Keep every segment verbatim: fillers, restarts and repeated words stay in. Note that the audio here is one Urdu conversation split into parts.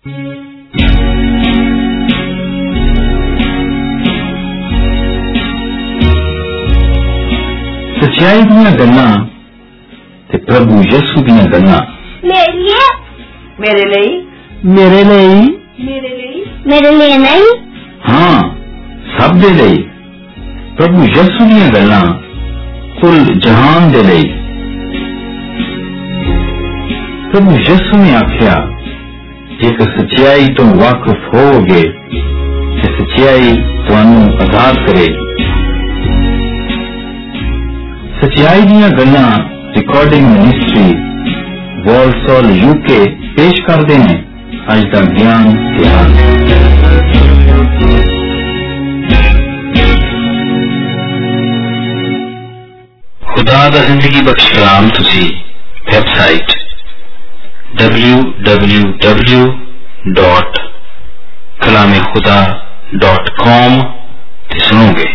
सच्चाई दियां गल्लां ते प्रभु यसू दियां गल्लां मेरे लिए मेरे लिए मेरे लिए मेरे लिए मेरे लिए नहीं, हाँ सब दे लिए। प्रभु यसू दियां गल्लां कुल जहान दे लिए। प्रभु यसू ने आख्या जेकर सच्चाई तो वाकिफ होगे ते सच्चाई तुहानू आजाद करेगी। सच्चाई दियां गल्लां रिकॉर्डिंग मिनिस्ट्री वॉलसॉल यूके पेश करते हैं अज का ज्ञान ध्यान। खुदा दा जिंदगी बख्श कलाम तुसी website W W W dot कलामे खुदा डॉट कॉम ते सुनोगे।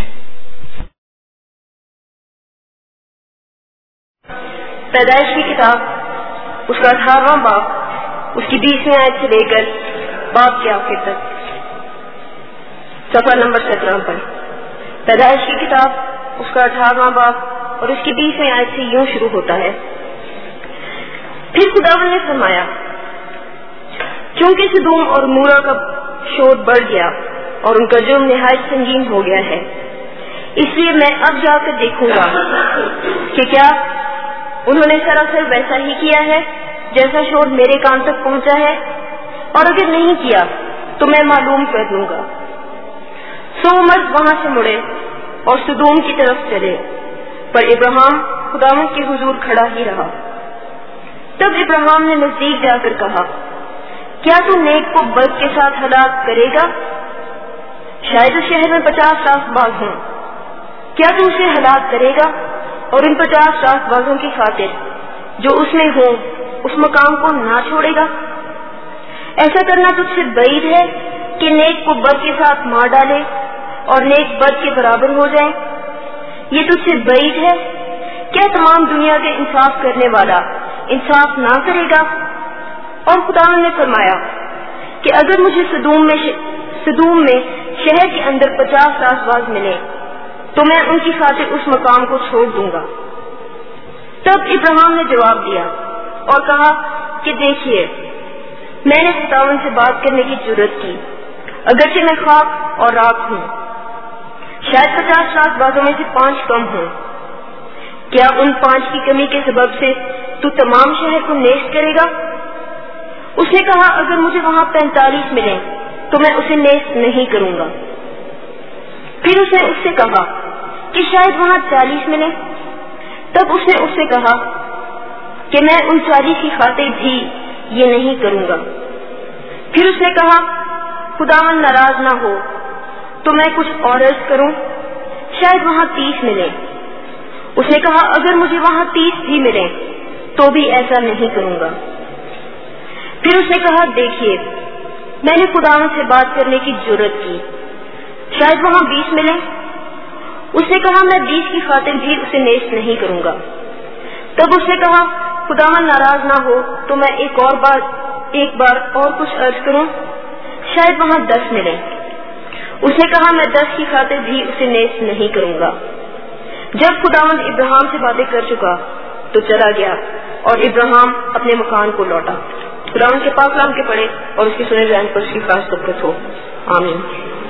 पैदाइश की किताब उसका अठारहवां बाब उसकी बीसवीं आयत से लेकर बाब के आखिर तक, सफर नंबर सत्रह पर। पैदाइश की किताब उसका अठारहवां बाब और उसकी बीसवीं आयत से यूं शुरू होता है। फिर खुदावंद ने फरमाया, क्योंकि सदूम और मूरा का शोर बढ़ गया और उनका जुर्म निहायत संगीन हो गया है, इसलिए मैं अब जाकर देखूंगा कि क्या उन्होंने सरासर वैसा ही किया है जैसा शोर मेरे कान तक पहुंचा है, और अगर नहीं किया तो मैं मालूम कर लूंगा। सो मर्द वहां से मुड़े और सदूम की तरफ चले, पर इब्राहिम खुदावंद के हुजूर खड़ा ही रहा। तब इब्राहिम ने नजदीक जाकर कहा, क्या तू नेक को बद के साथ हलाक करेगा? शायद उस शहर में पचास रास्तबाज हों, क्या तू उसे हलाक करेगा और इन पचास रास्तबाजों की खातिर जो उसमें हो उस मकाम को ना छोड़ेगा? ऐसा करना तुझसे बैद है कि नेक को बद के साथ मार डाले और नेक बद के बराबर हो जाए। ये तुझसे बैद है। क्या तमाम दुनिया के इंसाफ करने वाला इंसाफ ना करेगा? और खुदावंद ने फरमाया कि अगर मुझे सदूम में सदूम में शहर के अंदर पचास रास्तबाज मिले तो मैं उनकी खातिर उस मकाम को छोड़ दूंगा। तब इब्राहिम ने जवाब दिया और कहा कि देखिए, मैंने खुदावंद से बात करने की जुर्रत की, अगरचे मैं खाक और राख हूँ, शायद पचास रास्तबाजों में से पांच कम हों। क्या उन पांच की कमी के सबब से तू तमाम शहर को नेस्त करेगा? उसने कहा, अगर मुझे वहां पैंतालीस मिले तो मैं उसे नेस्त नहीं करूंगा। फिर उसने उससे कहा कि शायद वहां चालीस मिले। तब उसने उससे कहा कि मैं उन चालीस की खातिर भी ये नहीं करूंगा। फिर उसने कहा, खुदावंद नाराज ना हो तो मैं कुछ और अर्ज करूं, शायद वहां तीस मिले। उसने कहा, अगर मुझे वहां तीस भी मिले तो भी ऐसा नहीं करूंगा। फिर उसने कहा, देखिए, मैंने खुदावंद से बात करने की जुर्रत की, शायद वहां बीस मिले। उसने कहा, मैं बीस की खातिर भी उसे नेस्त नहीं करूंगा। तब उसने कहा, खुदावंद नाराज ना हो तो मैं एक और बार एक बार और कुछ अर्ज करूं, शायद वहां दस मिले। उसने कहा, मैं दस की खातिर भी उसे नेस्त नहीं करूंगा। जब खुदावंद इब्राहिम से बातें कर चुका तो चला गया और इब्राहिम अपने मकान को लौटा। खुदावंद के पाक कलाम के पढ़े और उसकी सुने जाने पर उसकी खास बरकत हो। आमीन।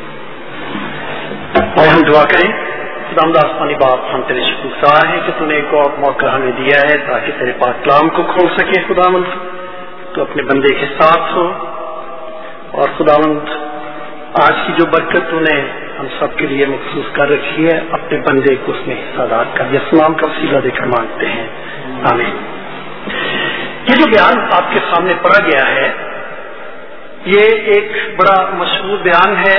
और हम दुआ करें। खुदावंद आसमानी बाप, हम तेरे शुक्रगुजार हैं कि तूने एक और मौका हमें दिया है ताकि तेरे पाक कलाम को खोल सके। खुदावंद, तो अपने बंदे के साथ हो, और खुदावंद आज की जो बरकत तूने हम सब के लिए मखसूस कर रखी है, अपने बंदे को उसमें हिस्सादार कर। इस्लाम का वसीला देकर मांगते हैं, आमीन। ये जो बयान आपके सामने पढ़ा गया है, ये एक बड़ा मशहूर बयान है।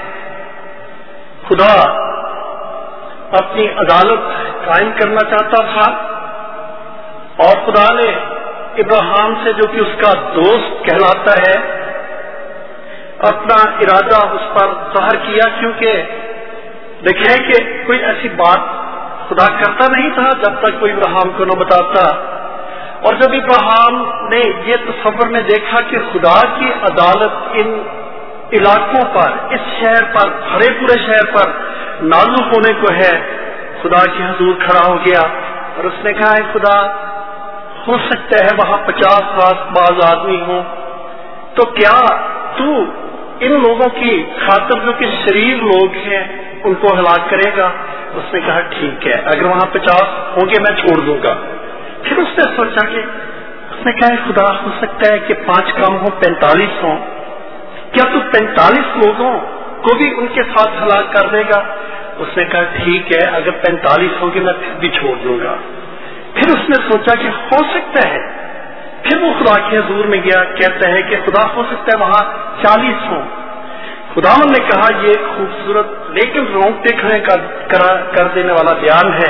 खुदा अपनी अदालत कायम करना चाहता था और खुदा ने इब्राहिम से, जो कि उसका दोस्त कहलाता है, अपना इरादा उस पर जाहिर किया, क्योंकि देखें कि कोई ऐसी बात खुदा करता नहीं था जब तक कोई इब्राहिम को न बताता। اور جب ابراہیم نے یہ تصور میں دیکھا کہ خدا کی عدالت ان علاقوں پر، اس شہر پر، بھرے پورے شہر پر نازل ہونے کو ہے، خدا کے حضور کھڑا ہو گیا اور اس نے کہا ہے خدا، ہو سکتا ہے وہاں پچاس راست باز آدمی ہوں، تو کیا تو ان لوگوں کی خاطر جو کہ شریر لوگ ہیں ان کو ہلاک کرے گا؟ اس نے کہا ٹھیک ہے، اگر وہاں پچاس ہوں گے میں چھوڑ دوں گا۔ پھر اس نے سوچا کہ اس نے کہا ہے خدا، ہو سکتا ہے کہ پانچ کم ہوں، پینتالیس ہوں، کیا تو پینتالیس لوگوں کو بھی ان کے ساتھ ہلاک کر دے گا؟ اس نے کہا ٹھیک ہے، اگر پینتالیس ہوں گے میں پھر بھی چھوڑ دوں گا۔ پھر اس نے سوچا کہ ہو سکتا ہے، پھر وہ خدا کے حضور میں گیا، کہتا ہے کہ خدا ہو سکتا ہے وہاں چالیس ہوں۔ خداوند نے کہا یہ ایک خوبصورت لیکن رونگٹے کھڑے کر دینے والا بیان ہے۔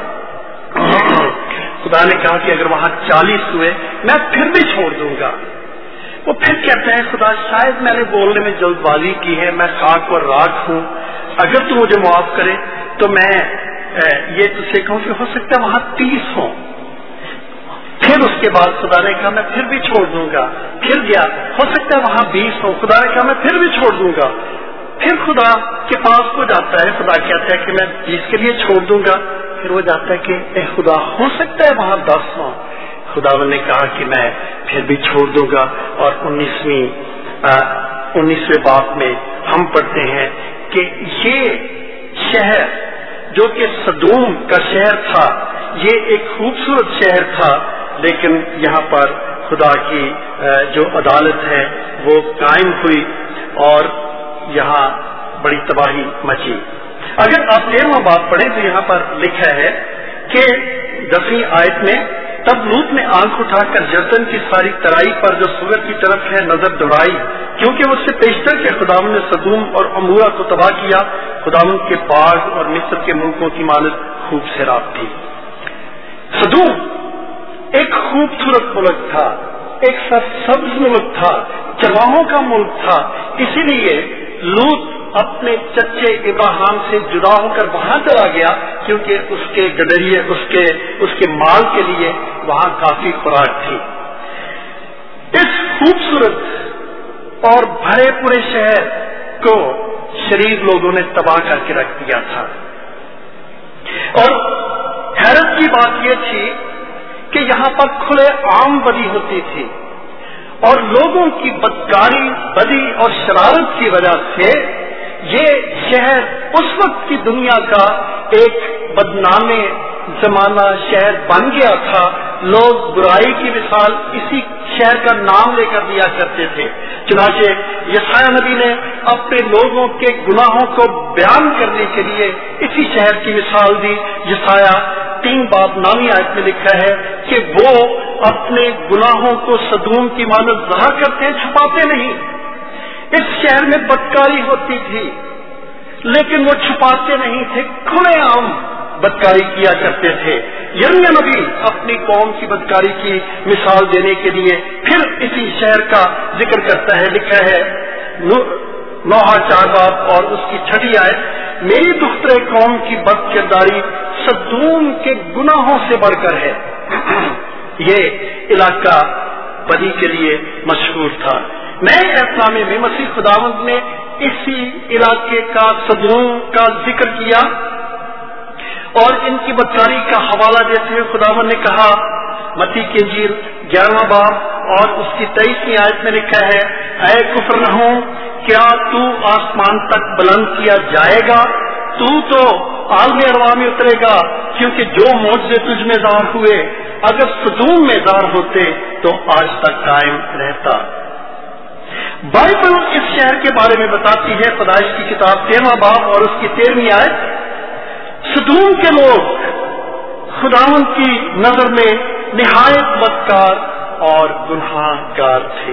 خدا نے کہا کہ اگر وہاں چالیس ہوئے میں پھر بھی چھوڑ دوں گا۔ وہ پھر کہتا ہے خدا شاید میں نے بولنے میں جلد بازی کی ہے، میں خاک اور راکھ ہوں، اگر تو مجھے معاف کرے تو میں یہ تجھ سے کہوں کہ ہو سکتا ہے وہاں تیس ہوں۔ پھر اس کے بعد خدا نے کہا میں پھر بھی چھوڑ دوں گا۔ پھر گیا، ہو سکتا ہے وہاں بیس ہوں، خدا نے کہا میں پھر بھی چھوڑ دوں گا۔ پھر خدا کے پاس کو جاتا ہے، خدا کہتا ہے کہ میں بیس کے لیے چھوڑ دوں گا۔ پھر وہ جاتا ہے کہ اے خدا ہو سکتا ہے وہاں دس ہوں، خدا نے کہا کہ میں پھر بھی چھوڑ دوں گا۔ اور انیسویں انیسویں باب میں ہم پڑھتے ہیں کہ یہ شہر جو کہ سدوم کا شہر تھا، یہ ایک خوبصورت شہر تھا، لیکن یہاں پر خدا کی جو عدالت ہے وہ قائم ہوئی اور یہاں بڑی تباہی مچی۔ اگر آپ تیرہواں باب پڑھیں تو یہاں پر لکھا ہے کہ دسویں آیت میں تب لوط نے آنکھ اٹھا کر جردن کی ساری ترائی پر جو سورج کی طرف ہے نظر دوڑائی، کیونکہ اس سے پیشتر کے خداوند نے سدوم اور عمورہ کو تباہ کیا، خداوند کے باغ اور مصر کے ملکوں کی مانند خوب سیراب تھی۔ سدوم ایک خوبصورت ملک تھا، ایک سرسبز ملک تھا، چراہوں کا ملک تھا، اسی لیے لوط اپنے چچے ابراہیم سے جدا ہو کر وہاں چلا گیا، کیونکہ اس کے گڈریے اس کے اس کے مال کے لیے وہاں کافی خوراک تھی۔ اس خوبصورت اور بھرے پورے شہر کو شریر لوگوں نے تباہ کر کے رکھ دیا تھا، اور حیرت کی بات یہ تھی کہ یہاں پر کھلے عام بدی ہوتی تھی، اور لوگوں کی بدکاری، بدی اور شرارت کی وجہ سے یہ شہر اس وقت کی دنیا کا ایک بدنام زمانہ شہر بن گیا تھا۔ لوگ برائی کی مثال اسی شہر کا نام لے کر دیا کرتے تھے۔ چنانچہ یسایہ نبی نے اپنے لوگوں کے گناہوں کو بیان کرنے کے لیے اسی شہر کی مثال دی۔ یسایہ تین باب نامی آیت میں لکھا ہے کہ وہ اپنے گناہوں کو سدوم کی مانند ظاہر کرتے ہیں، چھپاتے نہیں۔ اس شہر میں بدکاری ہوتی تھی لیکن وہ چھپاتے نہیں تھے، کھلے عام بدکاری کیا کرتے تھے۔ یرمیا نبی اپنی قوم کی بدکاری کی مثال دینے کے لیے پھر اسی شہر کا ذکر کرتا ہے، لکھا ہے نوحہ چار باب اور اس کی چھٹی آیت، میری دختر قوم کی بد کرداری سدوم کے گناہوں سے بڑھ کر ہے۔ یہ علاقہ بدی کے لیے مشہور تھا۔ نئے احکامے میں مسیح خداوند نے اسی علاقے کا سدوم کا ذکر کیا اور ان کی بدکاری کا حوالہ دیتے ہوئے خداوند نے کہا، متی کی انجیل گیارہواں باب اور اس کی تیئیسویں آیت میں لکھا ہے، اے کفرنہوم، کیا تو آسمان تک بلند کیا جائے گا؟ تو تو عالم ارواح میں اترے گا، کیونکہ جو معجزے تجھ میں ظاہر ہوئے اگر سدوم میں ظاہر ہوتے تو آج تک قائم رہتا۔ بائبل اس شہر کے بارے میں بتاتی ہے، پیدائش کی کتاب تیرہواں باب اور اس کی تیرہویں آیت، سدوم کے لوگ خداوند کی نظر میں نہایت بدکار اور گناہ گار تھے۔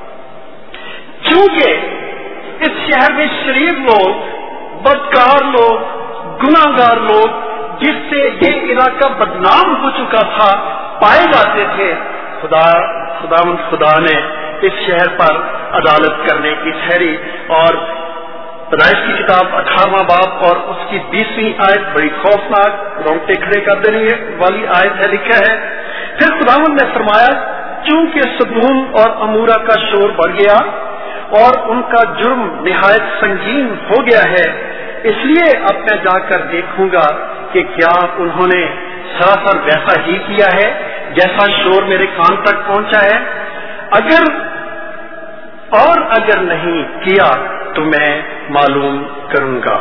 چونکہ اس شہر میں شریر لوگ، بدکار لوگ، گناہ گار لوگ جس سے یہ علاقہ بدنام ہو چکا تھا پائے جاتے تھے، خدا خداوند خدا نے اس شہر پر عدالت کرنے کی ٹھہری۔ اور پیدائش کی کتاب اٹھارہواں باب اور اس کی بیسویں آیت بڑی خوفناک، رونگٹے کھڑے کر دینے والی آیت ہے، لکھا ہے، پھر خداوند نے فرمایا چونکہ سدوم اور امورا کا شور بڑھ گیا اور ان کا جرم نہایت سنگین ہو گیا ہے، اس لیے اب میں جا کر دیکھوں گا کہ کیا انہوں نے سراسر ویسا ہی کیا ہے جیسا شور میرے کان تک پہنچا ہے، اگر اور اگر نہیں کیا تو میں معلوم کروں گا۔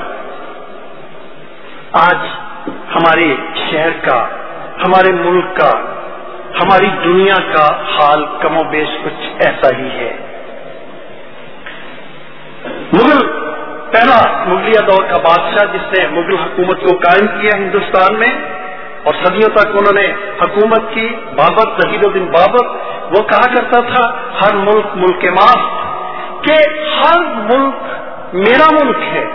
آج ہمارے شہر کا، ہمارے ملک کا، ہماری دنیا کا حال کم و بیش کچھ ایسا ہی ہے۔ مغل پہلا مغلیہ دور کا بادشاہ جس نے مغل حکومت کو قائم کیا ہندوستان میں اور صدیوں تک انہوں نے حکومت کی، بابر شہید الدین بابر، وہ کہا کرتا تھا ہر ملک ملک ماست، کہ ہر ملک میرا ملک ہے۔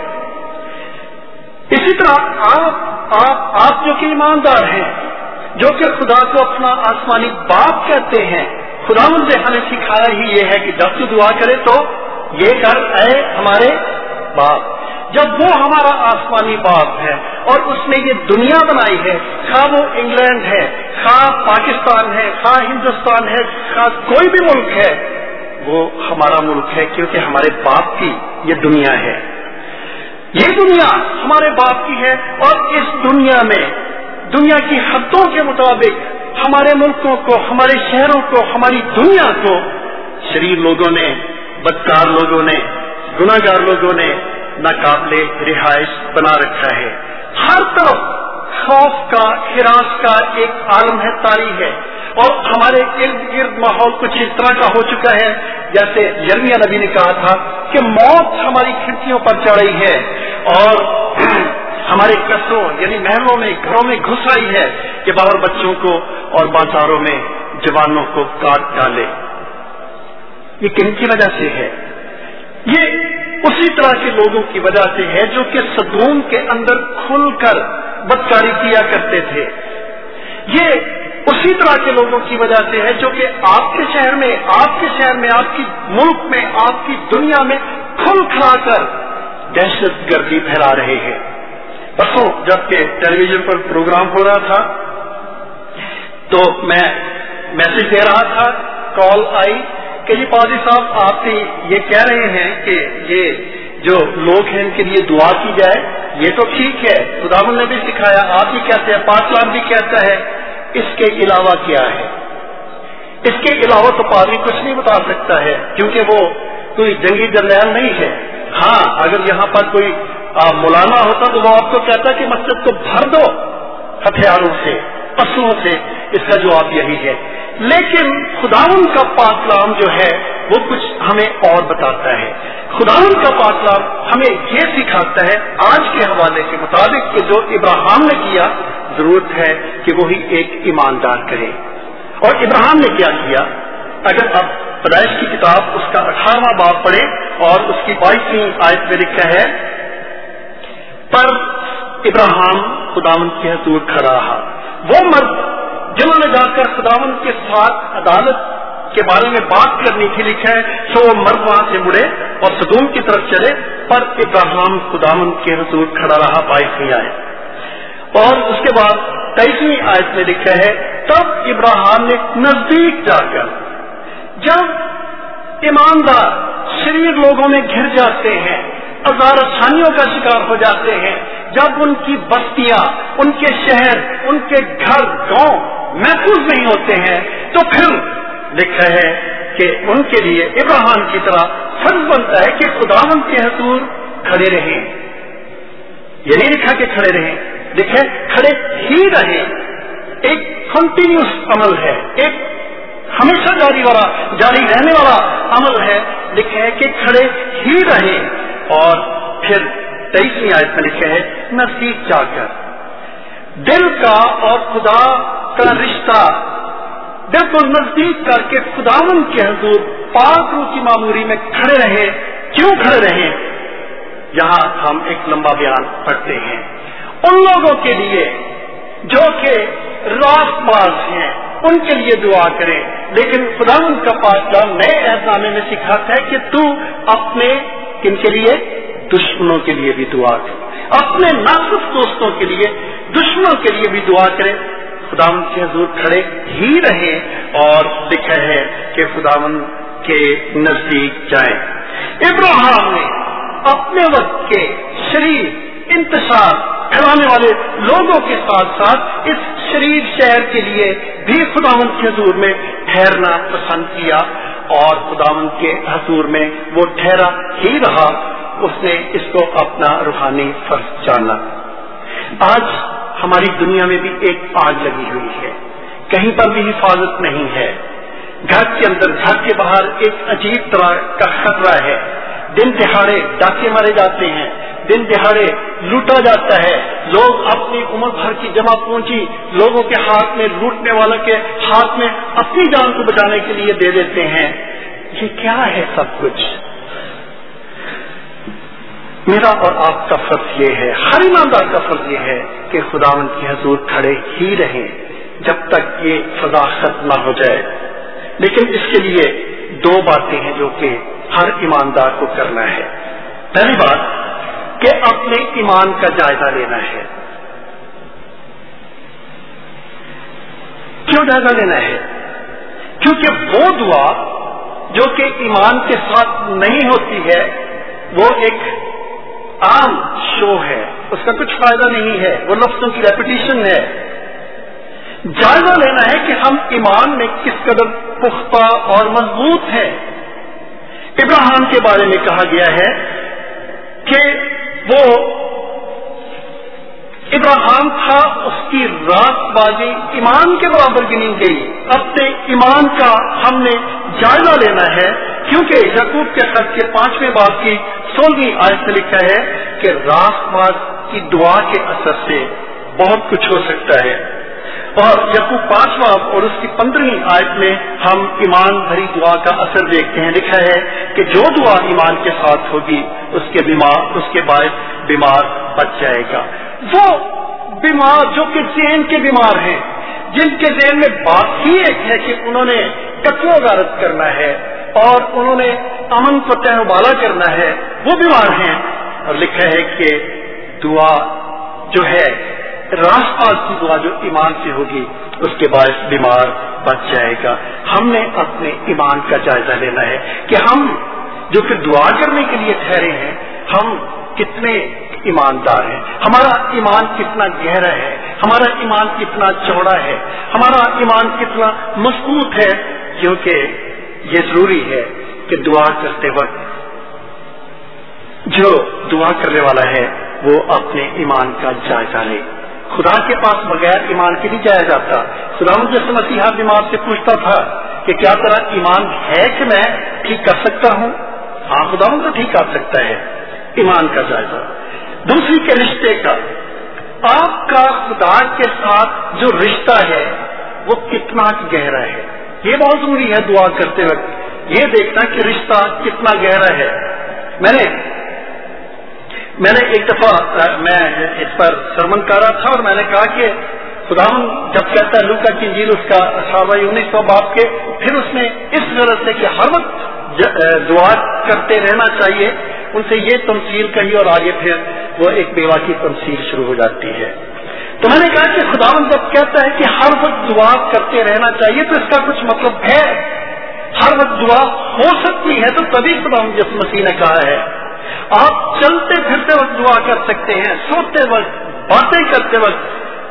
اسی طرح آپ آپ آپ جو کہ ایماندار ہیں، جو کہ خدا کو اپنا آسمانی باپ کہتے ہیں، خداوند نے ہمیں سکھایا ہی یہ ہے کہ جب تو دعا کرے تو یہ کر اے ہمارے باپ۔ جب وہ ہمارا آسمانی باپ ہے اور اس نے یہ دنیا بنائی ہے، خواہ وہ انگلینڈ ہے، خواہ پاکستان ہے، خواہ ہندوستان ہے، خواہ کوئی بھی ملک ہے، وہ ہمارا ملک ہے کیونکہ ہمارے باپ کی یہ دنیا ہے۔ یہ دنیا ہمارے باپ کی ہے اور اس دنیا میں دنیا کی حدوں کے مطابق ہمارے ملکوں کو، ہمارے شہروں کو، ہماری دنیا کو شریر لوگوں نے، بدکار لوگوں نے، گناہگار لوگوں نے ناقابل رہائش بنا رکھا ہے۔ ہر طرف خوف کا، ہراس کا ایک عالم ہے، طاری ہے، اور ہمارے ارد گرد ماحول کچھ اس طرح کا ہو چکا ہے جیسے یرمیہ نبی نے کہا تھا کہ موت ہماری کھڑکیوں پر چڑھ رہی ہے اور ہمارے قصروں یعنی محلوں میں، گھروں میں گھس آئی ہے کہ باہر بچوں کو اور بازاروں میں جوانوں کو کاٹ ڈالے۔ یہ کن کی وجہ سے ہے؟ یہ اسی طرح کے لوگوں کی وجہ سے ہے جو کہ سدوم کے اندر کھل کر بدکاری کیا کرتے تھے۔ یہ اسی طرح کے لوگوں کی وجہ سے ہے جو کہ آپ کے شہر میں، آپ کے شہر میں، آپ کی ملک میں، آپ کی دنیا میں کھل کھلا کر دہشت گردی پھیلا رہے ہیں۔ پرسوں جبکہ ٹیلی ویژن پر پروگرام ہو رہا تھا تو میں میسج دے رہا تھا، کال آئی کہ جی پادری صاحب آپ یہ کہہ رہے ہیں کہ یہ جو لوگ ہیں ان کے لیے دعا کی جائے، یہ تو ٹھیک ہے، خداوند نے بھی سکھایا، آپ بھی کہتے ہیں، پاک کلام بھی کہتا ہے، اس کے علاوہ کیا ہے؟ اس کے علاوہ تو پادری کچھ نہیں بتا سکتا ہے کیونکہ وہ کوئی جنگی جرنیل نہیں ہے۔ ہاں اگر یہاں پر کوئی مولانا ہوتا تو وہ آپ کو کہتا کہ مسجد کو بھر دو ہتھیاروں سے، پشوؤں سے، اس کا جواب یہی ہے۔ لیکن خداوند کا پاک کلام جو ہے وہ کچھ ہمیں اور بتاتا ہے۔ خداوند کا پاک کلام ہمیں یہ سکھاتا ہے آج کے حوالے کے مطابق کہ جو ابراہیم نے کیا، ضرورت ہے کہ وہی ایک ایماندار کرے۔ اور ابراہیم نے کیا کیا؟ اگر آپ پیدائش کی کتاب اس کا اٹھارہواں باب پڑھے اور اس کی بائیسویں آیت میں لکھا ہے، پر ابراہیم خداوند کے حضور کھڑا رہا۔ وہ مرد جنہوں نے جا کر خداوند کے ساتھ عدالت کے بارے میں بات کرنی تھی، لکھا ہے سو وہ مرد وہاں سے مڑے اور سدوم کی طرف چلے، پر ابراہیم خداوند کے حضور کھڑا رہا، بائیسویں آیت۔ اور اس کے بعد تیئیسویں آیت میں لکھا ہے، تب ابراہیم نے نزدیک جا کر، جب ایماندار شریر لوگوں میں گھر جاتے ہیں، ہزار آسانیوں کا شکار ہو جاتے ہیں، جب ان کی بستیاں، ان کے شہر، ان کے گھر گاؤں محفوظ نہیں ہوتے ہیں، تو پھر لکھا ہے کہ ان کے لیے ابراہیم کی طرح فرض بنتا ہے کہ خداوند کے حضور کھڑے رہیں۔ یہ نہیں لکھا کہ کھڑے رہیں، لکھے کھڑے ہی رہیں۔ ایک کنٹینیوس عمل ہے، ایک ہمیشہ جاری والا جاری رہنے والا عمل ہے، لکھا ہے کہ کھڑے ہی رہیں۔ اور پھر تیئیسویں آیت میں لکھا ہے، نزدیک جا کر دل کا اور خدا کا رشتہ بالکل نزدیک کر کے خداوند کے حضور پاک روح کی معموری میں کھڑے رہے۔ کیوں کھڑے رہے؟ یہاں ہم ایک لمبا بیان پڑھتے ہیں ان لوگوں کے لیے جو کہ راست باز ہیں، ان کے لیے دعا کریں، لیکن خداوند کا پاک کلام نئے عہد نامے میں سکھاتا ہے کہ تو اپنے کن کے لیے؟ دشمنوں کے لیے بھی دعا کرے، اپنے ناقص دوستوں کے لیے، دشمنوں کے لیے بھی دعا کرے۔ خداوند کے حضور کھڑے ہی رہیں اور لکھا ہے کہ خداوند کے نزدیک جائیں. ابراہیم نے اپنے وقت کے شریف انتشار پھیلانے والے لوگوں کے ساتھ ساتھ اس شریف شہر کے لیے بھی خداوند کے حضور میں ٹھہرنا پسند کیا اور خداوند کے حضور میں وہ ٹھہرا ہی رہا. اس نے اس کو اپنا روحانی فرض جانا. آج ہماری دنیا میں بھی ایک آگ لگی ہوئی ہے, کہیں پر بھی حفاظت نہیں ہے. گھر کے اندر گھر کے باہر ایک عجیب طرح کا خطرہ ہے. دن دہاڑے ڈاکے مارے جاتے ہیں, دن دہاڑے لوٹا جاتا ہے. لوگ اپنی عمر بھر کی جمع پونجی لوگوں کے ہاتھ میں, لوٹنے والوں کے ہاتھ میں اپنی جان کو بچانے کے لیے دے دیتے ہیں. یہ کیا ہے سب کچھ؟ میرا اور آپ کا فرض یہ ہے, ہر ایماندار کا فرض یہ ہے کہ خداوند کے حضور کھڑے ہی رہیں جب تک یہ فضا ختم نہ ہو جائے. لیکن اس کے لیے دو باتیں ہیں جو کہ ہر ایماندار کو کرنا ہے. پہلی بات کہ اپنے ایمان کا جائزہ لینا ہے. کیوں جائزہ لینا ہے؟ کیونکہ وہ دعا جو کہ ایمان کے ساتھ نہیں ہوتی ہے وہ ایک عام شو ہے, اس کا کچھ فائدہ نہیں ہے, وہ لفظوں کی ریپیٹیشن ہے. جائزہ لینا ہے کہ ہم ایمان میں کس قدر پختہ اور مضبوط ہیں. ابراہیم کے بارے میں کہا گیا ہے کہ وہ ابراہیم تھا, اس کی راست بازی ایمان کے برابر گنی گئی. اپنے ایمان کا ہم نے جائزہ لینا ہے کیونکہ یعقوب کے خط کے پانچویں باب کی سولہویں آیت میں لکھا ہے کہ راست باز کی دعا کے اثر سے بہت کچھ ہو سکتا ہے. اور یعقوب پانچواں اور اس کی پندرہویں آیت میں ہم ایمان بھری دعا کا اثر دیکھتے ہیں. لکھا ہے کہ جو دعا ایمان کے ساتھ ہوگی اس کے بیمار اس کے باعث بیمار بچ جائے گا. وہ بیمار جو کہ ذہن کے بیمار ہیں, جن کے ذہن میں بات ہی ایک ہے کہ انہوں نے قتل و غارت کرنا ہے اور انہوں نے امن کو تہ و بالا کرنا ہے, وہ بیمار ہیں. اور لکھا ہے کہ دعا جو ہے راست باز کی دعا جو ایمان سے ہوگی اس کے باعث بیمار بچ جائے گا. ہم نے اپنے ایمان کا جائزہ لینا ہے کہ ہم جو کہ دعا کرنے کے لیے ٹھہرے ہیں ہم کتنے ایماندار ہیں, ہمارا ایمان کتنا گہرا ہے, ہمارا ایمان کتنا چوڑا ہے, ہمارا ایمان کتنا مضبوط ہے. کیونکہ یہ ضروری ہے کہ دعا کرتے وقت جو دعا کرنے والا ہے وہ اپنے ایمان کا جائزہ لے. خدا کے پاس بغیر ایمان کے نہیں جایا جاتا. خدا مجھے مسیح بیمار سے پوچھتا تھا کہ کیا تیرا ایمان ہے کہ میں ٹھیک کر سکتا ہوں؟ ہاں, خدا مجھے ٹھیک کر سکتا ہے. ایمان کا جائزہ. دوسری کے رشتے کا, آپ کا خدا کے ساتھ جو رشتہ ہے وہ کتنا گہرا ہے. یہ بہت ضروری ہے دعا کرتے وقت یہ دیکھنا کہ رشتہ کتنا گہرا ہے. میں نے میں نے ایک دفعہ میں اس پر سرمن کر رہا تھا اور میں نے کہا کہ خدا جب کہتا ہے لوکا کی انجیل اس کا اٹھارہواں انیس سو باب کے, پھر اس نے اس غرض سے کہ ہر وقت دعا کرتے رہنا چاہیے, ان سے یہ تمثیل کہی اور آگے پھر وہ ایک بیوہ کی تمثیل شروع ہو جاتی ہے. تو میں نے کہا کہ خداوند جب کہتا ہے کہ ہر وقت دعا کرتے رہنا چاہیے تو اس کا کچھ مطلب ہے. ہر وقت دعا ہو سکتی ہے تو تبھی خداوند یسوع مسیح نے کہا ہے آپ چلتے پھرتے وقت دعا کر سکتے ہیں, سوتے وقت, باتیں کرتے وقت,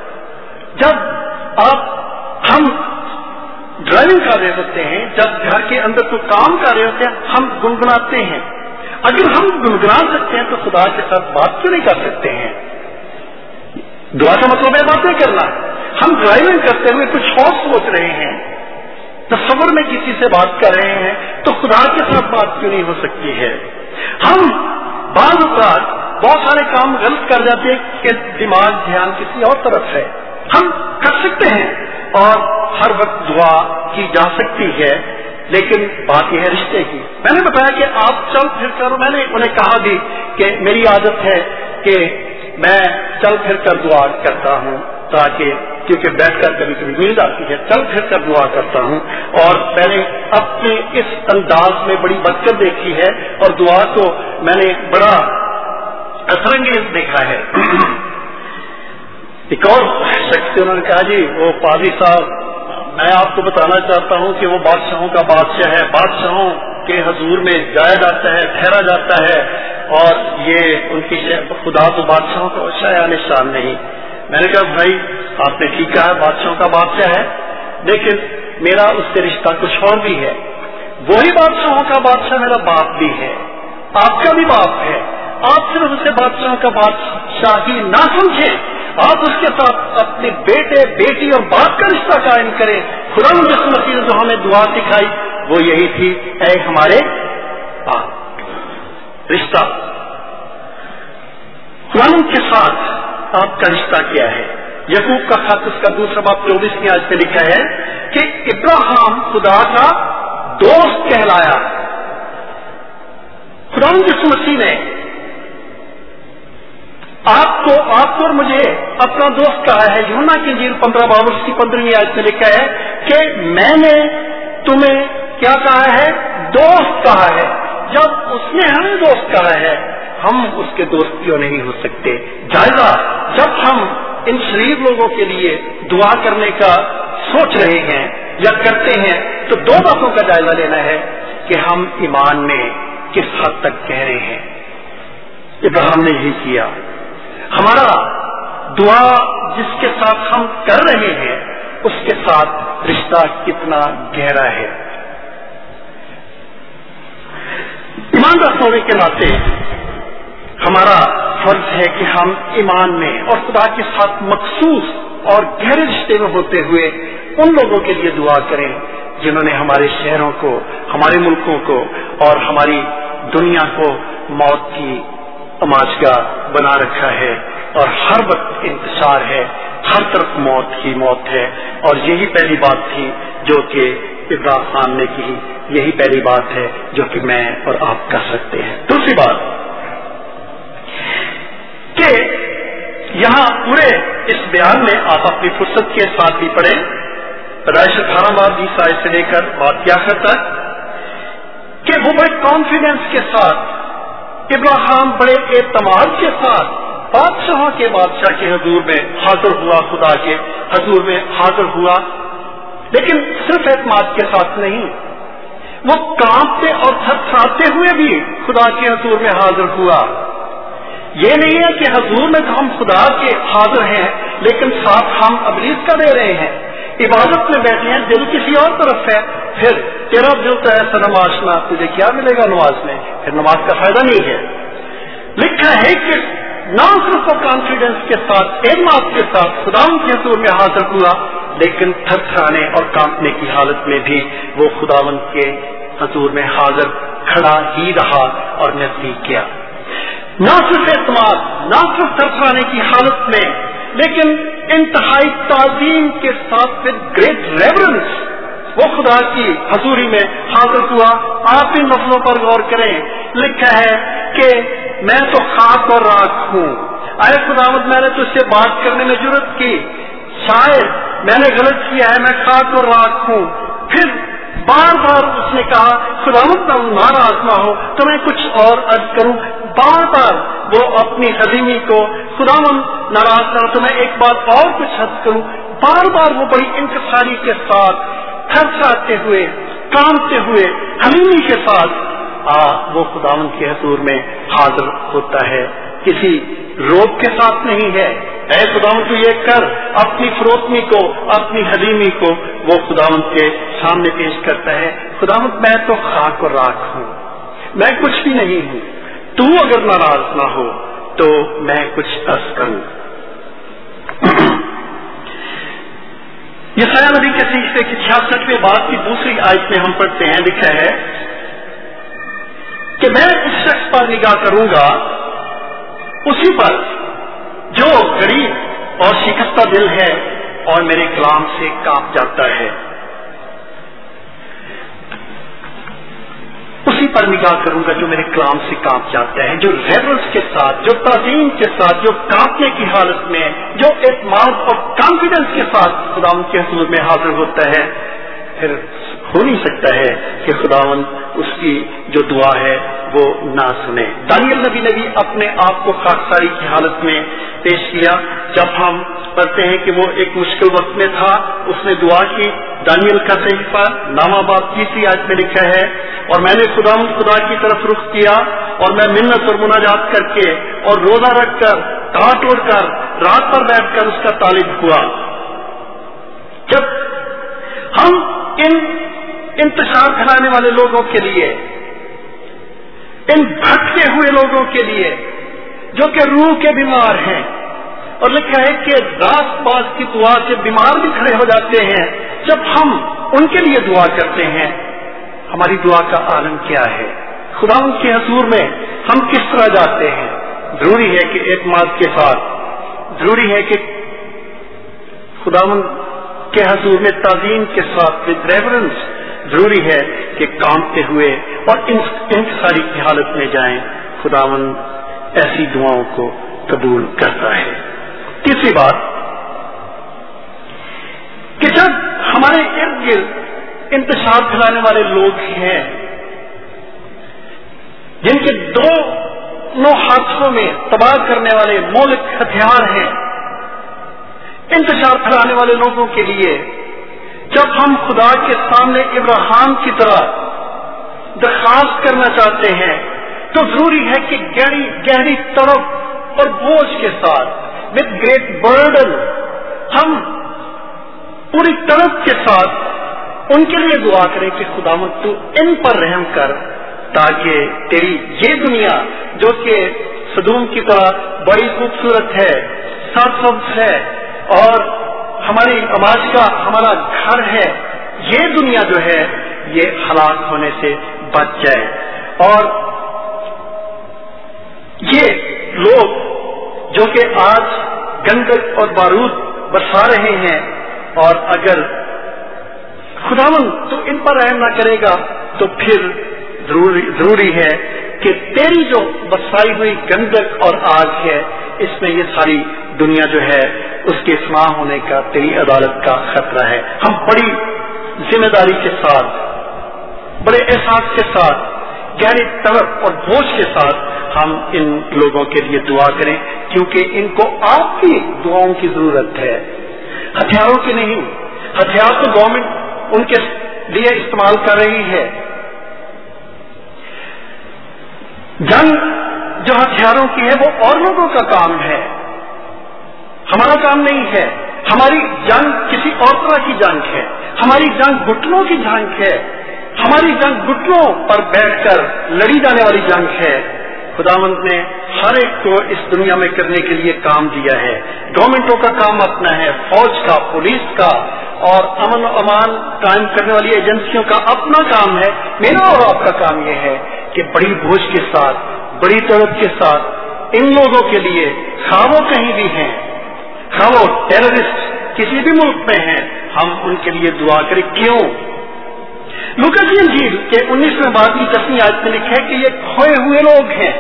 جب آپ ہم ڈرائیونگ کر رہے ہوتے ہیں, جب گھر کے اندر کوئی کام کر رہے ہوتے ہیں ہم گنگناتے ہیں. اگر ہم گنگنا سکتے ہیں تو خدا کے ساتھ بات کیوں نہیں کر سکتے ہیں؟ دعا کا مطلب ہے باتیں کرنا. ہم ڈرائیونگ کرتے ہوئے کچھ اور سوچ رہے ہیں, تصور میں کسی سے بات کر رہے ہیں تو خدا کے ساتھ بات کیوں نہیں ہو سکتی ہے؟ ہم بعض اوقات بہت سارے کام غلط کر جاتے ہیں کہ دماغ دھیان کسی اور طرف ہے. ہم کر سکتے ہیں اور ہر وقت دعا کی جا سکتی ہے, لیکن بات یہ ہے رشتے کی. میں نے بتایا کہ آپ چل پھر کر, میں نے انہیں کہا بھی کہ میری عادت ہے کہ میں چل پھر کر دعا کرتا ہوں تاکہ کیونکہ بیٹھ کر کبھی کبھی نیند آتی ہے, چل پھر کر دعا کرتا ہوں. اور میں نے اپنے اس انداز میں بڑی برکت دیکھی ہے اور دعا کو میں نے بڑا اثر انگیز دیکھا ہے. ایک اور شخص سے انہوں نے کہا جی وہ پادری صاحب میں آپ کو بتانا چاہتا ہوں کہ وہ بادشاہوں کا بادشاہ ہے، بادشاہوں کے حضور میں جایا جاتا ہے، ٹھہرا جاتا ہے، اور یہ ان کی خدا تو بادشاہوں کا شاہ نشان نہیں۔ میں نے کہا بھائی آپ نے ٹھیک کہا بادشاہوں کا بادشاہ ہے، لیکن میرا اس سے رشتہ کچھ اور بھی ہے۔ وہی بادشاہوں کا بادشاہ میرا باپ بھی ہے، آپ کا بھی باپ ہے۔ آپ صرف اسے بادشاہوں کا بادشاہ ہی نہ سمجھیں، آپ اس کے ساتھ اپنے بیٹے بیٹی اور باپ کا رشتہ قائم کریں۔ خدا یسوع مسیح نے جو ہمیں دعا سکھائی وہ یہی تھی، اے ہمارے باپ۔ رشتہ خدا کے ساتھ آپ کا رشتہ کیا ہے؟ یعقوب کا خط اس کا دوسرا باب چوبیسویں آیت میں لکھا ہے کہ ابراہیم خدا کا دوست کہلایا۔ خدا یسوع مسیح نے آپ کو آپ کو اور مجھے اپنا دوست کہا ہے۔ یوحنا کی انجیل پندرہ باب اس کی پندرہویں آیت میں لکھا ہے کہ میں نے تمہیں کیا کہا ہے؟ دوست کہا ہے۔ جب اس نے ہمیں دوست کہا ہے ہم اس کے دوست کیوں نہیں ہو سکتے؟ جائزہ جب ہم ان شریف لوگوں کے لیے دعا کرنے کا سوچ رہے ہیں یا کرتے ہیں تو دو باتوں کا جائزہ لینا ہے کہ ہم ایمان میں کس حد تک کہہ رہے ہیں۔ ابراہیم نے یہی کیا۔ ہمارا دعا جس کے ساتھ ہم کر رہے ہیں اس کے ساتھ رشتہ کتنا گہرا ہے۔ ایماندار ہونے کے ناطے ہمارا فرض ہے کہ ہم ایمان میں اور خدا کے ساتھ مخصوص اور گہرے رشتے میں ہوتے ہوئے ان لوگوں کے لیے دعا کریں جنہوں نے ہمارے شہروں کو، ہمارے ملکوں کو اور ہماری دنیا کو موت کی تماشگاہ بنا رکھا ہے، اور ہر وقت انتشار ہے، ہر طرف موت ہی موت ہے۔ اور یہی پہلی بات تھی جو کہ ابراہیم نے کی، یہی پہلی بات ہے جو کہ میں اور آپ کر سکتے ہیں۔ دوسری بات کہ یہاں پورے اس بیان میں آپ اپنی فرصت کے ساتھ بھی پڑھیں، پیدائش اٹھارہ باب بیس آیت سے لے کر بات کیا کرتا ہے کہ وہ بڑے کانفیڈنس کے ساتھ، ابراہیم بڑے اعتماد کے ساتھ بادشاہوں کے بادشاہ کے حضور میں حاضر ہوا، خدا کے حضور میں حاضر ہوا، لیکن صرف اعتماد کے ساتھ نہیں، وہ کانپتے اور تھرتھراتے ہوئے بھی خدا کے حضور میں حاضر ہوا۔ یہ نہیں ہے کہ حضور میں تو ہم خدا کے حاضر ہیں لیکن ساتھ ہم ابلیس کا دے رہے ہیں، عبادت میں بیٹھے ہیں، دل کسی اور طرف ہے، پھر تیرا دل تو ہے صنم آشنا، تجھے کیا ملے گا نماز میں؟ پھر نماز کا فائدہ نہیں ہے۔ لکھا ہے کہ نہ صرف وہ کانفیڈنس کے ساتھ، اعتماد کے ساتھ خدا کے حضور میں حاضر ہوا، لیکن تھر تھرانے اور کانپنے کی حالت میں بھی وہ خداوند کے حضور میں حاضر کھڑا ہی رہا اور نزدیک کیا۔ نہ صرف اعتماد، نہ صرف تھر تھرانے کی حالت میں، لیکن انتہائی تعظیم کے ساتھ پھر گریٹ ریورنس وہ خدا کی حضوری میں حاضر ہوا۔ آپ ان لفظوں پر غور کریں، لکھا ہے کہ میں تو خاک اور راکھ ہوں، اے خداوند میں نے تجھ سے بات کرنے میں جرأت کی، شاید میں نے غلط کیا ہے، میں خاک اور راکھ ہوں۔ پھر بار بار اس نے کہا خداوند ناراض نہ ہو تو میں کچھ اور عرض کروں، بار بار وہ اپنی حلیمی کو خداوند ناراض نہ ہو تو میں ایک بات اور کچھ عرض کروں، بار بار وہ بڑی انکساری کے ساتھ تھرتھراتے ہوئے، کانپتے ہوئے، حلیمی کے ساتھ آ وہ خداوند کے حضور میں حاضر ہوتا ہے، کسی روب کے ساتھ نہیں ہے۔ اے خداوند تو یہ کر، اپنی فروتنی کو، اپنی حلیمی کو وہ خداوند کے سامنے پیش کرتا ہے۔ خداوند میں تو خاک اور راکھ ہوں، میں کچھ بھی نہیں ہوں، تو اگر ناراض نہ ہو تو میں کچھ عرض کروں۔ یسایہ نبی کے سیکھتے کی چھیاسٹھویں باب کی دوسری آیت میں ہم پڑھتے ہیں، لکھا ہے کہ میں اس شخص پر نگاہ کروں گا، اسی پر جو غریب اور شکستہ دل ہے اور میرے کلام سے کانپ جاتا ہے، اسی پر نگاہ کروں گا جو میرے کلام سے کانپ جاتا ہے، جو ریورنس کے ساتھ، جو تعظیم کے ساتھ، جو کانپنے کی حالت میں، جو اعتماد اور کانفیڈنس کے ساتھ خداوند کے حضور میں حاضر ہوتا ہے۔ پھر ہو نہیں سکتا ہے کہ خداوند اس کی جو دعا ہے وہ نہ سنے. دانیل نبی نے بھی اپنے آپ کو خاکساری کی حالت میں پیش کیا. جب ہم پڑھتے ہیں کہ وہ ایک مشکل وقت میں تھا, اس نے دعا کی. دانیل کا صحیفہ نامہ باب تیسری آیت میں لکھا ہے, اور میں نے خدا خدا کی طرف رخ کیا اور میں منت اور مناجات کر کے اور روزہ رکھ کر ٹاٹ اوڑھ کر رات پر بیٹھ کر اس کا طالب ہوا. جب ہم ان انتشار پھیلانے والے لوگوں کے لیے, ان بھٹکے ہوئے لوگوں کے لیے جو کہ روح کے بیمار ہیں, اور لکھا ہے کہ راست باز کی دعا سے بیمار بھی کھڑے ہو جاتے ہیں, جب ہم ان کے لیے دعا کرتے ہیں, ہماری دعا کا عالم کیا ہے؟ خدا ان کے حضور میں ہم کس طرح جاتے ہیں؟ ضروری ہے کہ اعتماد کے ساتھ, ضروری ہے کہ خداوند کے حضور میں تعظیم کے ساتھ with reverence, ضروری ہے کہ کانپتے ہوئے اور انکساری کی حالت میں جائیں. خداوند ایسی دعاؤں کو قبول کرتا ہے. تیسری بات کہ جب ہمارے ارد گرد انتشار پھیلانے والے لوگ ہیں جن کے دو نو ہاتھوں میں تباہ کرنے والے مہلک ہتھیار ہیں, انتشار پھیلانے والے لوگوں کے لیے جب ہم خدا کے سامنے ابراہیم کی طرح درخواست کرنا چاہتے ہیں تو ضروری ہے کہ گہری گہری طرف اور بوجھ کے ساتھ with great burden ہم پوری طرف کے ساتھ ان کے لیے دعا کریں کہ خداوند تو ان پر رحم کر, تاکہ تیری یہ دنیا جو کہ سدوم کی طرح بڑی خوبصورت ہے, سرسبز ہے اور ہماری آواز کا ہمارا گھر ہے, یہ دنیا جو ہے یہ ہلاک ہونے سے بچ جائے. اور یہ لوگ جو کہ آج گندک اور بارود برسا رہے ہیں, اور اگر خداوند تو ان پر رحم نہ کرے گا تو پھر ضروری, ضروری ہے کہ تیری جو برسائی ہوئی گندک اور آگ ہے, اس میں یہ ساری دنیا جو ہے اس کے اصلاح ہونے کا تیری عدالت کا خطرہ ہے. ہم بڑی ذمہ داری کے ساتھ, بڑے احساس کے ساتھ, گہری طرف اور بوجھ کے ساتھ ہم ان لوگوں کے لیے دعا کریں, کیونکہ ان کو آپ کی دعاؤں کی ضرورت ہے, ہتھیاروں کی نہیں. ہتھیار تو گورنمنٹ ان کے لیے استعمال کر رہی ہے. جنگ جو ہتھیاروں کی ہے وہ اور لوگوں کا کام ہے, ہمارا کام نہیں ہے. ہماری جنگ کسی اور طرح کی جنگ ہے, ہماری جنگ گھٹنوں کی جنگ ہے, ہماری جنگ گھٹنوں پر بیٹھ کر لڑی جانے والی جنگ ہے. خداوند نے ہر ایک کو اس دنیا میں کرنے کے لیے کام دیا ہے. گورنمنٹوں کا کام اپنا ہے, فوج کا, پولیس کا اور امن و امان قائم کرنے والی ایجنسیوں کا اپنا کام ہے. میرا اور آپ کا کام یہ ہے کہ بڑی بوجھ کے ساتھ, بڑی طرف کے ساتھ ان لوگوں کے لیے, خواہ وہ کہیں بھی ہیں, خواہ وہ ٹیررسٹ کسی بھی ملک میں ہیں, ہم ان کے لیے دعا کریں. کیوں؟ لوکا کی انجیل کے انیسویں باب کی دسویں آیت میں لکھا ہے کہ یہ کھوئے ہوئے لوگ ہیں.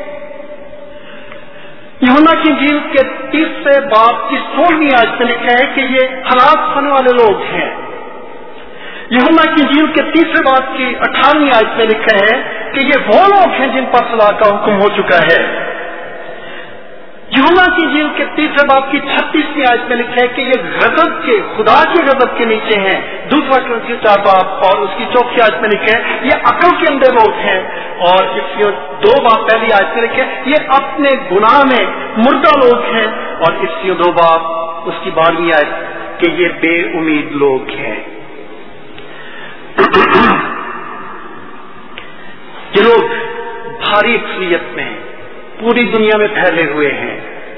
یوحنا کی انجیل کے تیسرے باب کی سولہویں آیت میں لکھا ہے کہ یہ ہلاک ہونے والے لوگ ہیں. یوحنا کی انجیل کے تیسرے باب کی اٹھارہویں آیت میں لکھا ہے کہ یہ وہ لوگ ہیں جن پر سزا کا حکم ہو چکا ہے. یوحنا کی انجیل کے تیسرے باب کی چھتیسویں آیت میں لکھا ہے کہ یہ غضب کے, خدا کے غضب کے نیچے ہیں. دوسرا کرنسی چار باب اور اس کی چوتھی آیت میں لکھا ہے یہ عقل کے اندر لوگ ہیں. اور اس کی دو باب پہلی آیت میں لکھا ہے یہ اپنے گناہ میں مردہ لوگ ہیں. اور اس کی دو باب اس کی بارہویں آیت کہ یہ بے امید لوگ ہیں. یہ لوگ بھاری اکثریت میں پوری دنیا میں پھیلے ہوئے ہیں.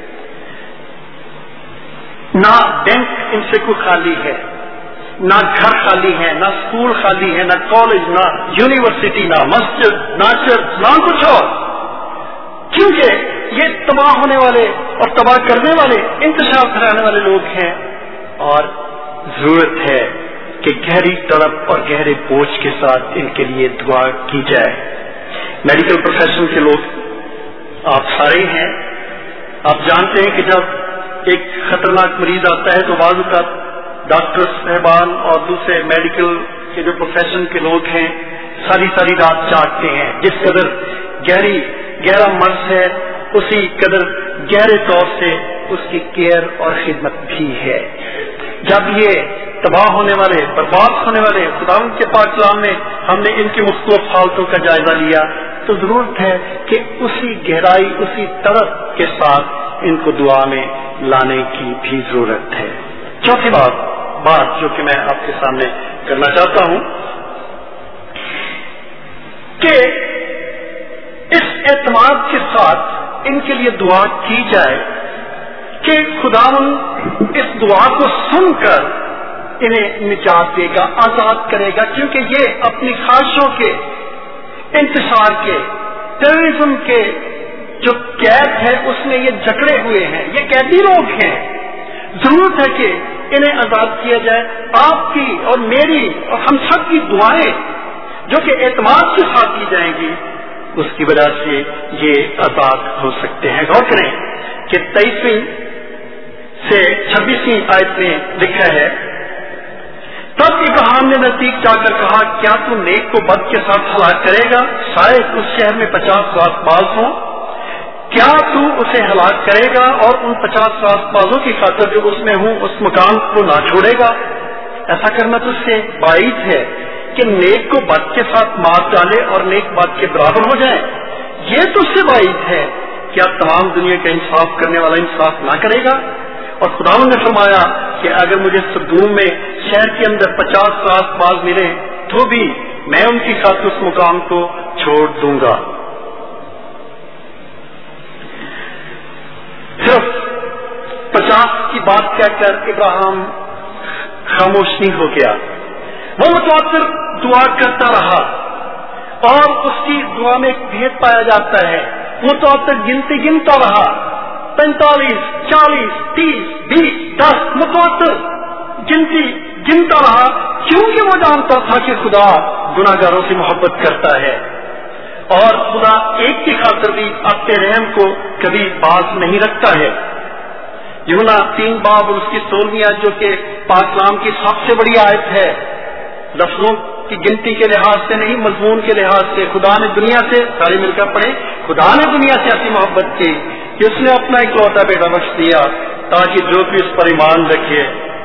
نہ بینک ان سے کوئی خالی ہے, نہ گھر خالی ہے, نہ اسکول خالی ہے, نہ کالج, نہ یونیورسٹی, نہ مسجد, نہ چرچ, نہ کچھ اور. کیونکہ یہ تباہ ہونے والے اور تباہ کرنے والے, انتشار پھیلانے والے لوگ ہیں. اور ضرورت ہے کہ گہری طلب اور گہرے بوجھ کے ساتھ ان کے لیے دعا کی جائے. میڈیکل پروفیشن کے لوگ آپ سارے ہیں, آپ جانتے ہیں کہ جب ایک خطرناک مریض آتا ہے تو بعض اوقات ڈاکٹر صاحبان اور دوسرے میڈیکل کے جو پروفیشن کے لوگ ہیں ساری ساری رات جاگتے ہیں. جس قدر گہری گہرا مرض ہے اسی قدر گہرے طور سے اس کی کیئر اور خدمت بھی ہے. جب یہ تباہ ہونے والے برباد ہونے والے خداوند کے پاک کلام میں ہم نے ان کی مختلف حالتوں کا جائزہ لیا تو ضرورت ہے کہ اسی گہرائی اسی طرف کے ساتھ ان کو دعا میں لانے کی بھی ضرورت ہے. چوتھی بات بات جو کہ میں آپ کے سامنے کرنا چاہتا ہوں کہ اس اعتماد کے ساتھ ان کے لیے دعا کی جائے کہ خداوند اس دعا کو سن کر انہیں نجات دے گا، آزاد کرے گا، کیونکہ یہ اپنی خواہشوں کے انتشار کے ٹیررزم کے جو قید ہے اس میں یہ جکڑے ہوئے ہیں، یہ قیدی لوگ ہیں. ضرورت ہے کہ انہیں آزاد کیا جائے. آپ کی اور میری اور ہم سب کی دعائیں جو کہ اعتماد کے ساتھ کی جائیں گی اس کی وجہ سے یہ آزاد ہو سکتے ہیں. غور کریں کہ تیئیسویں سے چھبیسویں آیت میں لکھا ہے تب ابراہیم نے نزدیک جا کر کہا کیا تو نیک کو بد کے ساتھ ہلاک کرے گا؟ شاید اس شہر میں پچاس راست باز ہوں. کیا تو اسے ہلاک کرے گا اور ان پچاس راست بازوں کی خاطر جو اس میں ہوں اس مکان کو نہ چھوڑے گا؟ ایسا کرنا تو اس سے بعید ہے کہ نیک کو بد کے ساتھ مار ڈالے اور نیک بد کے برابر ہو جائے. یہ تو اس سے بعید ہے. کیا تمام دنیا کا انصاف کرنے والا انصاف نہ کرے گا؟ اور خداوند نے فرمایا کہ اگر مجھے صدوم میں شہر کے اندر پچاس راست باز ملے تو بھی میں ان کی خاطر اس مقام کو چھوڑ دوں گا. صرف پچاس کی بات کہہ کر ابراہیم خاموش نہیں ہو گیا. وہ متواتر دعا کرتا رہا اور اس کی دعا میں ایک بھید پایا جاتا ہے. متواتر گنتی گنتا رہا، پینتالیس، چالیس، تیس، بیس، دس متواتر گنتی گنتا رہا کیونکہ وہ جانتا تھا کہ خدا گناہگاروں سے محبت کرتا ہے اور خدا ایک کی خاطر بھی اپنے رحم کو کبھی باز نہیں رکھتا ہے. یونا تین باب اور اس کی سولہویں آیت جو کہ پاک کلام کی سب سے بڑی آیت ہے، لفظوں کی گنتی کے لحاظ سے نہیں مضمون کے لحاظ سے. خدا نے دنیا سے سارے مل کر پڑھے خدا نے دنیا سے ایسی محبت کی کہ اس نے اپنا اکلوتا بیٹا بخش دیا تاکہ جو بھی اس پر ایمان رکھے.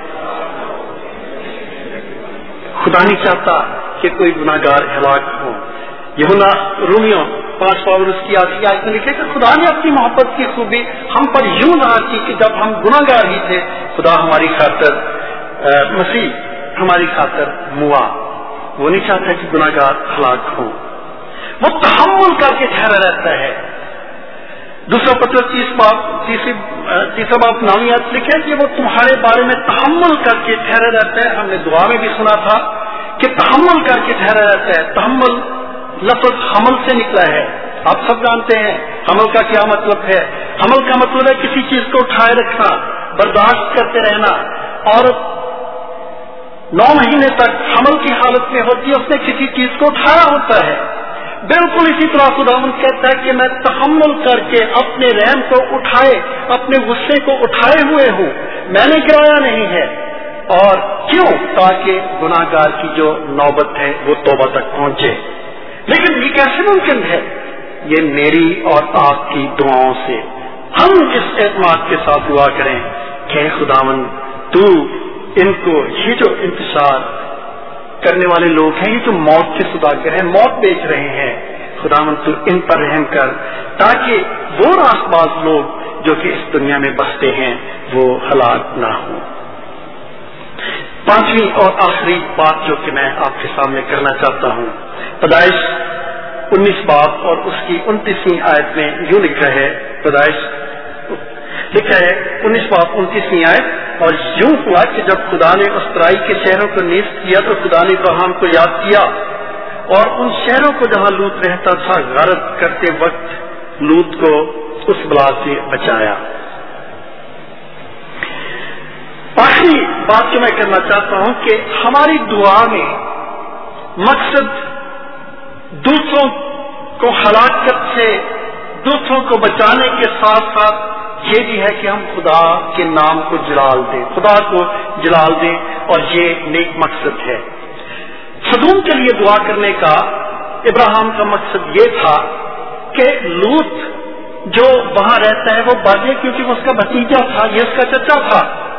خدا نہیں چاہتا کہ کوئی گناہگار ہلاک ہو. یونا رومیوں پانچ پاور اس کی آخری آیت میں لکھے کہ خدا نے اپنی محبت کی خوبی ہم پر یوں ظاہر کی کہ جب ہم گناہگار ہی تھے خدا ہماری خاطر مسیح ہماری خاطر موا. وہ نہیں چاہتا کہ گناہگار ہلاک ہو. وہ تحمل کر کے ٹھہرا رہتا ہے. دوسرا پتر تیس باپ تیسری تیسرا باپ نامیات لکھے کہ وہ تمہارے بارے میں تحمل کر کے ٹھہرا رہتا ہے. ہم نے دعا میں بھی سنا تھا کہ تحمل کر کے ٹھہرا رہتا ہے. تحمل لفظ حمل سے نکلا ہے. آپ سب جانتے ہیں حمل کا کیا مطلب ہے. حمل کا مطلب ہے کسی چیز کو اٹھائے رکھنا، برداشت کرتے رہنا. اور نو مہینے تک حمل کی حالت میں ہوتی ہے، اس نے کسی چیز کو اٹھایا ہوتا ہے. بالکل اسی طرح خداوند کہتا ہے کہ میں تحمل کر کے اپنے رحم کو اٹھائے، اپنے غصے کو اٹھائے ہوئے ہوں، میں نے گرایا نہیں ہے. اور کیوں؟ تاکہ گناہگار کی جو نوبت ہے وہ توبہ تک پہنچے. لیکن یہ کیسے ممکن ہے؟ یہ میری اور آپ کی دعاؤں سے. ہم اس اعتماد کے ساتھ دعا کریں کہ خداوند تو ان کو یہ جو انتشار کرنے والے لوگ ہیں، یہ جو موت کے سوداگر ہیں، موت بیچ رہے ہیں، خداوند تو ان پر رحم کر تاکہ وہ راست باز لوگ جو کہ اس دنیا میں بستے ہیں وہ ہلاک نہ ہوں. پانچویں اور آخری بات جو کہ میں آپ کے سامنے کرنا چاہتا ہوں، پیدائش انیس باب اور اس کی انتیسویں آیت میں یوں لکھا ہے. پیدائش لکھا ہے انیس باب انتیسویں آیت، اور یوں ہوا کہ جب خدا نے اس ترائی کے شہروں کو نیست کیا تو خدا نے ابراہیم کو یاد کیا اور ان شہروں کو جہاں لوط رہتا تھا غارت کرتے وقت لوط کو اس بلا سے بچایا. آخری بات جو میں کرنا چاہتا ہوں کہ ہماری دعا میں مقصد دوسروں کو ہلاکت سے دوسروں کو بچانے کے ساتھ ساتھ یہ بھی ہے کہ ہم خدا کے نام کو جلال دیں، خدا کو جلال دیں، اور یہ نیک مقصد ہے. صدوم کے لیے دعا کرنے کا ابراہیم کا مقصد یہ تھا کہ لوط جو وہاں رہتا ہے وہ باغی کیونکہ وہ اس کا بھتیجا تھا، یہ اس کا چچا تھا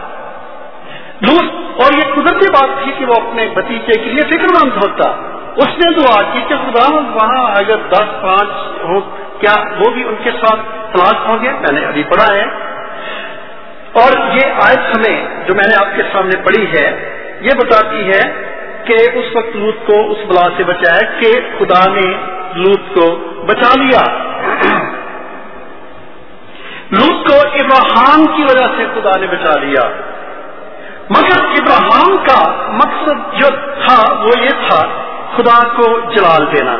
لوط، اور یہ قدرتی بات تھی کہ وہ اپنے بھتیجے کے لیے فکر مند ہوتا. اس نے دعا کی کہ خدا وہاں اگر دس پانچ ہو کیا وہ بھی ان کے ساتھ ہلاک ہوں گے. میں نے ابھی پڑھا ہے، اور یہ آیت ہمیں جو میں نے آپ کے سامنے پڑھی ہے یہ بتاتی ہے کہ اس وقت لوط کو اس بلا سے بچایا کہ خدا نے لوط کو بچا لیا. لوط کو ابراہیم کی وجہ سے خدا نے بچا لیا، مگر ابراہیم کا مقصد جو تھا وہ یہ تھا خدا کو جلال دینا.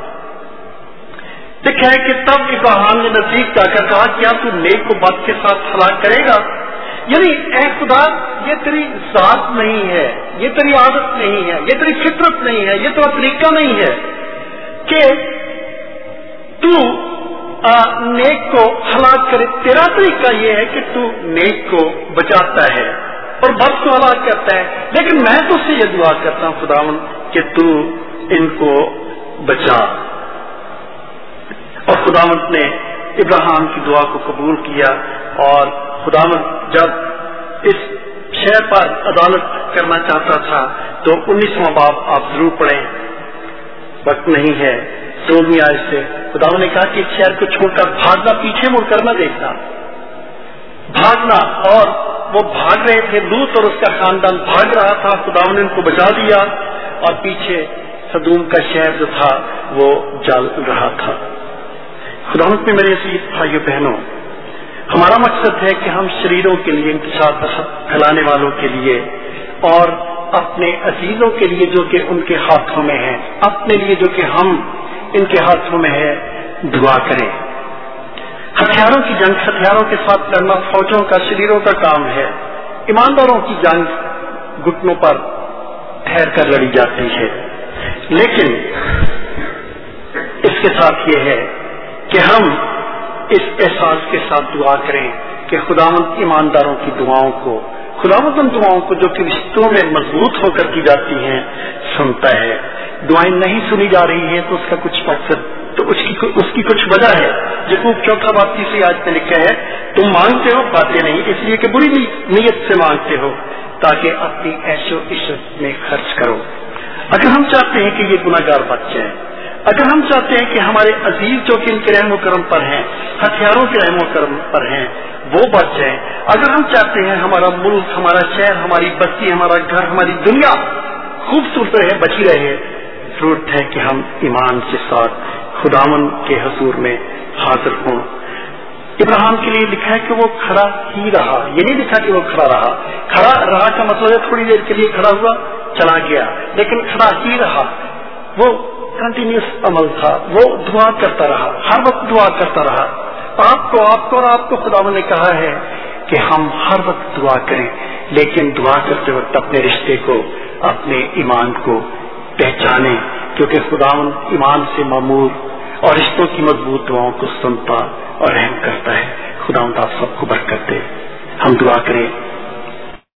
دیکھا ہے کہ تب ابراہیم نے نزدیک جا کر کہا کیا تو نیک کو بد کے ساتھ ہلاک کرے گا؟ یعنی اے خدا یہ تیری ذات نہیں ہے، یہ تیری عادت نہیں ہے، یہ تیری فطرت نہیں ہے، یہ تیرا طریقہ نہیں ہے کہ تو آ, نیک کو ہلاک کرے. تیرا طریقہ یہ ہے کہ تو نیک کو بچاتا ہے اور بد کو ہلاک کرتا ہے. لیکن میں تو سے یہ دعا کرتا ہوں خداوند کہ تو ان کو بچا. اور خداوند نے ابراہیم کی دعا کو قبول کیا، اور خداوند جب اس شہر پر عدالت کرنا چاہتا تھا تو انیسواں باب آپ ضرور پڑھیں، وقت نہیں ہے. سولہویں آیت سے خداوند نے کہا کہ اس شہر کو چھوڑ کر بھاگنا، پیچھے مڑ کر نہ دیکھنا، بھاگنا. اور وہ بھاگ رہے تھے، لوط اور اس کا خاندان بھاگ رہا تھا. خداوند نے ان کو بچا دیا، اور پیچھے سدوم کا شہر جو تھا وہ جل رہا تھا. خداوند میں میرے عزیز بھائیو بہنوں، ہمارا مقصد ہے کہ ہم شریروں کے لیے، انتشار پھیلانے والوں کے لیے، اور اپنے عزیزوں کے لیے جو کہ ان کے ہاتھوں میں ہے، اپنے لیے جو کہ ہم ان کے ہاتھوں میں ہے، دعا کریں. ہتھیاروں کی جنگ ہتھیاروں کے ساتھ لڑنا فوجوں کا، شریروں کا کام ہے. ایمانداروں کی جنگ گھٹنوں پر ٹھہر کر لڑی جاتی ہے. لیکن اس کے ساتھ یہ ہے کہ ہم اس احساس کے ساتھ دعا کریں کہ خداوند ایمانداروں کی دعاؤں کو، خداوند ان دعاؤں کو جو کہ رشتوں میں مضبوط ہو کر کی جاتی ہیں سنتا ہے. دعائیں نہیں سنی جا رہی ہیں تو اس کا کچھ مقصد، تو اس کی اس کی کچھ وجہ ہے. یعقوب چوتھا باب تیسری آیت میں لکھا ہے تم مانگتے ہو پاتے نہیں، اس لیے کہ بری نیت سے مانگتے ہو تاکہ اپنی عیش و عشرت میں خرچ کرو. اگر ہم چاہتے ہیں کہ یہ گناہگار بچ جائیں، اگر ہم چاہتے ہیں کہ ہمارے عزیز جو کہ ان کے رحم و کرم پر ہیں، ہتھیاروں کے رحم و کرم پر ہیں، وہ بچ جائیں، اگر ہم چاہتے ہیں ہمارا ملک، ہمارا شہر، ہماری بستی، ہمارا گھر، ہماری دنیا خوبصورت رہے، بچی رہے، ضرورت ہے کہ ہم ایمان کے ساتھ خداوند کے حضور میں حاضر ہوں. ابراہیم کے لیے لکھا ہے کہ وہ کھڑا ہی رہا، یہ نہیں لکھا کہ وہ کھڑا رہا. کھڑا رہا کا مطلب ہے تھوڑی دیر کے لیے کھڑا ہوا چلا گیا، لیکن کھڑا ہی رہا. وہ کنٹینیوس عمل تھا، وہ دعا کرتا رہا، ہر وقت دعا کرتا رہا. آپ کو آپ کو اور آپ کو خداوند نے کہا ہے کہ ہم ہر وقت دعا کریں، لیکن دعا کرتے وقت اپنے رشتے کو، اپنے ایمان کو پہچانیں، کیونکہ خداوند ایمان سے معمور اور رشتوں کی مضبوط دعاؤں کو سنتا اور رحم کرتا ہے. خداوند آپ سب کو برکت دے. ہم دعا کریں.